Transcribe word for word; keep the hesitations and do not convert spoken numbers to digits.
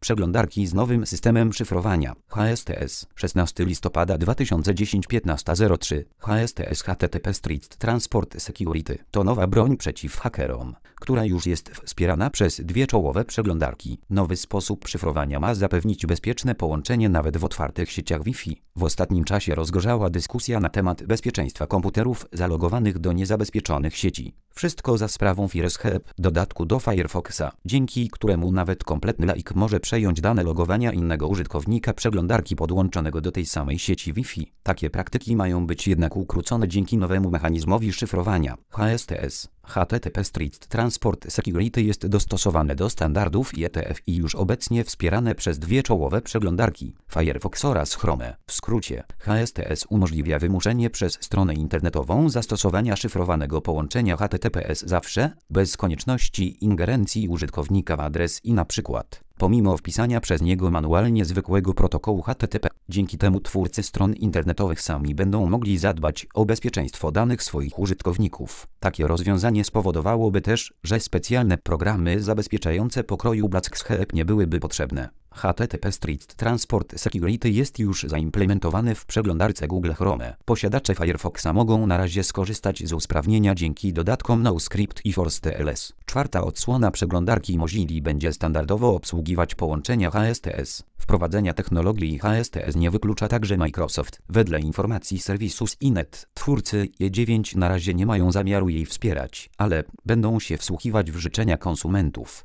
Przeglądarki z nowym systemem szyfrowania. H S T S. szesnastego listopada dwa tysiące dziesiątego piętnaście zero trzy. H S T S H T T P Street Transport Security. To nowa broń przeciw hakerom, która już jest wspierana przez dwie czołowe przeglądarki. Nowy sposób szyfrowania ma zapewnić bezpieczne połączenie nawet w otwartych sieciach Wi-Fi. W ostatnim czasie rozgorzała dyskusja na temat bezpieczeństwa komputerów zalogowanych do niezabezpieczonych sieci. Wszystko za sprawą FireScape, dodatku do Firefoxa, dzięki któremu nawet kompletny laik może przejąć dane logowania innego użytkownika przeglądarki podłączonego do tej samej sieci Wi-Fi. Takie praktyki mają być jednak ukrócone dzięki nowemu mechanizmowi szyfrowania. H S T S. H T T P Street Transport Security jest dostosowane do standardów I E T F i już obecnie wspierane przez dwie czołowe przeglądarki, Firefox oraz Chrome. W skrócie, H S T S umożliwia wymuszenie przez stronę internetową zastosowania szyfrowanego połączenia H T T P S zawsze, bez konieczności ingerencji użytkownika w adres i na przykład pomimo wpisania przez niego manualnie zwykłego protokołu H T T P. Dzięki temu twórcy stron internetowych sami będą mogli zadbać o bezpieczeństwo danych swoich użytkowników. Takie rozwiązanie spowodowałoby też, że specjalne programy zabezpieczające pokroju BlackScape nie byłyby potrzebne. H T T P Street Transport Security jest już zaimplementowany w przeglądarce Google Chrome. Posiadacze Firefoxa mogą na razie skorzystać z usprawnienia dzięki dodatkom NoScript i ForceTLS. Czwarta odsłona przeglądarki Mozilla będzie standardowo obsługiwać połączenia H S T S. Wprowadzenia technologii H S T S nie wyklucza także Microsoft. Wedle informacji serwisu S I N E T, twórcy E dziewięć na razie nie mają zamiaru jej wspierać, ale będą się wsłuchiwać w życzenia konsumentów.